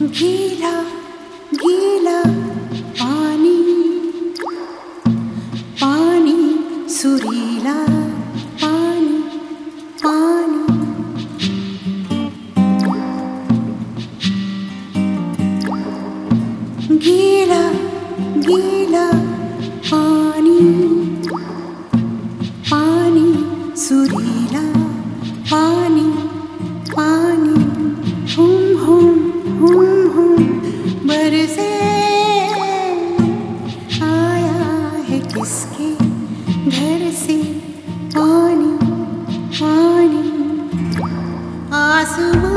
गीला गीला पानी, पानी सुरीला पानी, पानी गीला गीला पानी, पानी सुरीला पानी, पानी हुम बरसे आया है किसके घर से पानी, पानी आसमां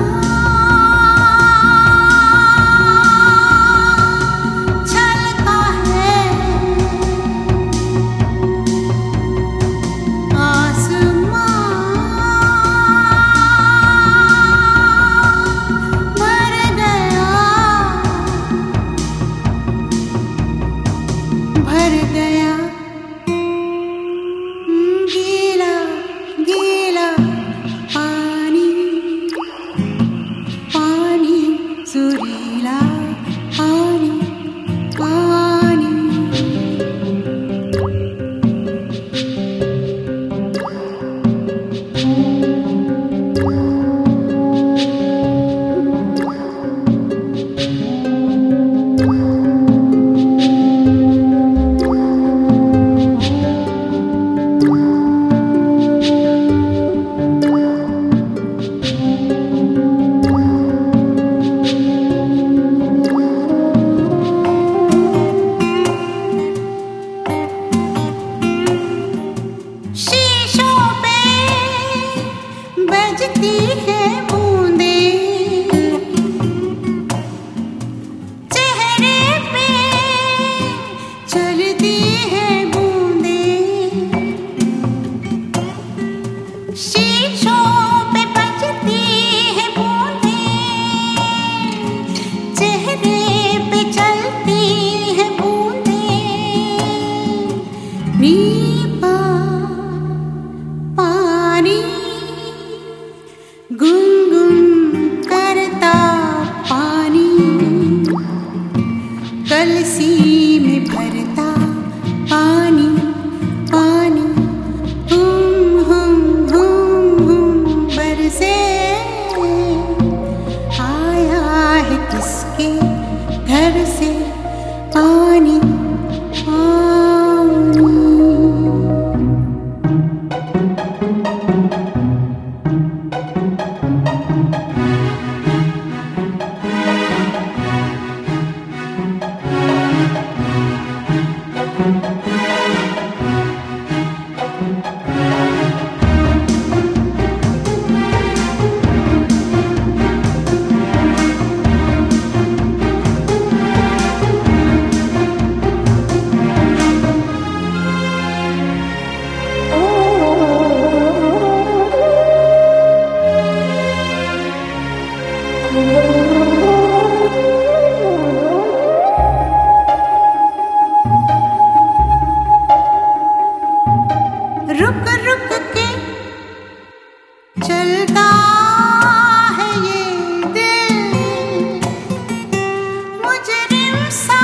भर गया, गीला गीला पानी, पानी सुरीला पानी, पानी बजती है बूंदे, चेहरे पे चलती है बूंदे, शीशों पे बजती है बूंदे, चेहरे पे चलती है बूंदे, नीपा पानी गुनगुन करता पानी, कलसी में भरता पानी, पानी हुम बरसे आया है किसके घर से पानी, पानी रुक रुक के चलता है ये दिल, मुजरिम सा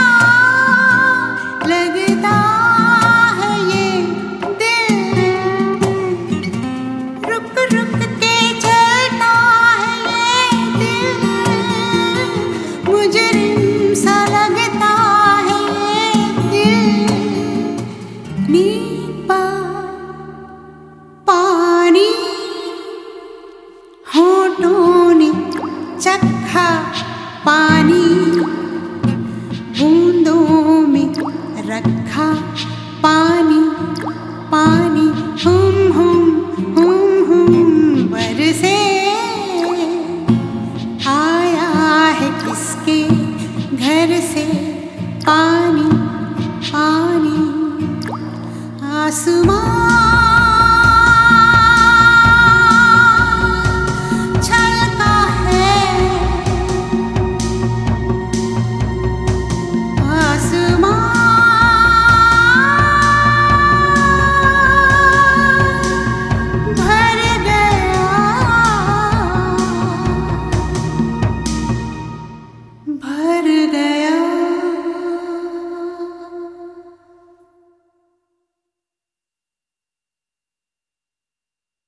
लगता है ये दिल, रुक रुक के चलता है ये दिल, मुजरिम सा लगता है ये दिल, नीपा पानी होठों ने चखा पानी, बूंदों में रखा पानी, पानी हुम बरसे आया है किसके घर से पानी, पानी आसमां